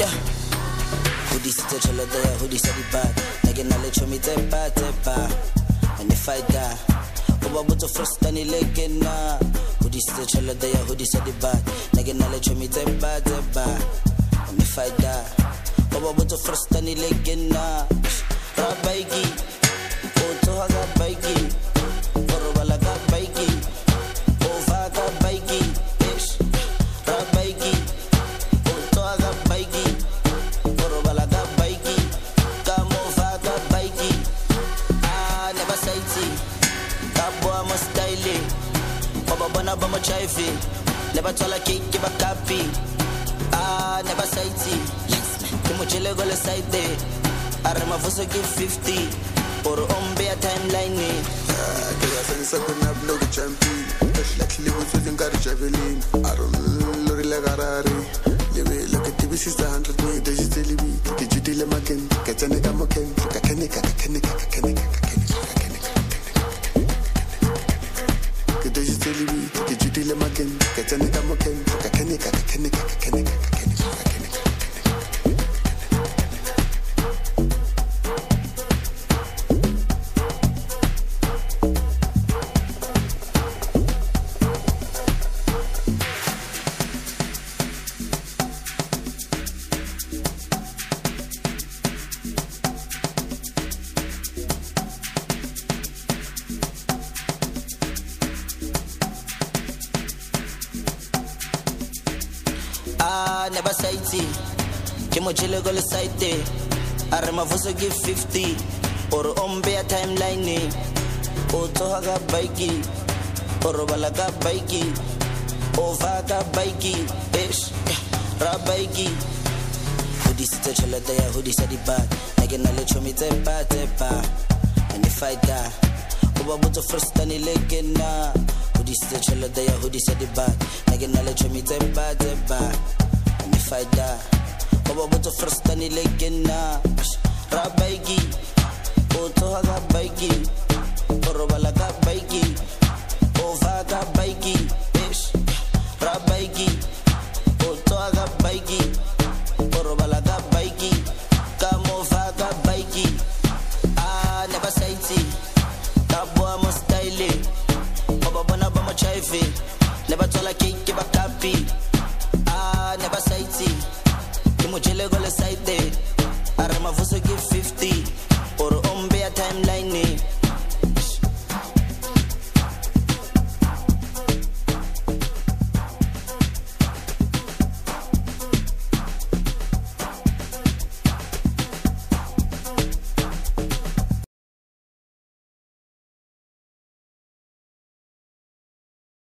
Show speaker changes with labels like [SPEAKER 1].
[SPEAKER 1] Hoodie sitze chelete ya hoodie sa dibat. Nage na le chomi tepa. And if I die, oba buto first tani leke na. Hoodie sitze chelete ya hoodie sa dibat. Nage na le chomi tepa. And if I die, oba buto first tani leke na. Rabaiki, oto haga baiki. Korobala ga baiki. Ova ga baiki. Rabaiki, oto haga baiki. Korobala ga baiki. Kamova ga baiki. Never say tea. Kabo ama style. Baba bana bama chaifi. Never tola cake give a copy. Never say tea. Kimuchele gole side. Arma fuso give 50. Or ombe a timeline.
[SPEAKER 2] Kaya sa kunab no champion. Lately was using car javelin. Lori la garari. Live like a TV sister 100 me. Digitally me. Digitally makin. Katane kamakin. Kakanika. Digitally me. Digitally makin. Katane kamakin. Kakanika.
[SPEAKER 1] Never say tea. Kimuchele gole side. Arma fuso give 50. Or ombe a timeline. Oto haga baiki. Korobala ga baiki. Ova ga baiki. Rabaiki. Hoodie sitze chelete ya hoodie sa dibat. Nage na le chomi tepa. And if I die, oba buto first tani leke na. Hoodie sitze chelete ya hoodie sa dibat. Nage na le chomi tepa. And if I die, oba buto first tani leke na. Rabaiki, oto haga baiki. Korobala ga baiki. Ova ga baiki. Rabaiki.